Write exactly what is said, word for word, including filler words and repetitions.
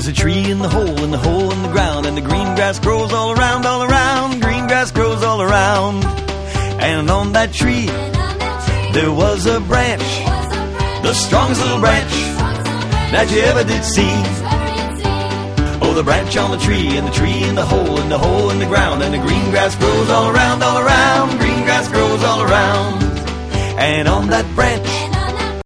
a tree in the hole, in the hole in the ground, and the green grass grows all around, all around, green grass grows all around. And on that tree, there was a branch, the strongest little branch that you ever did see. Oh, the branch on the tree, and the tree in the hole, and the hole in the ground, and the green grass grows all around, all around, green grass grows all around. And on that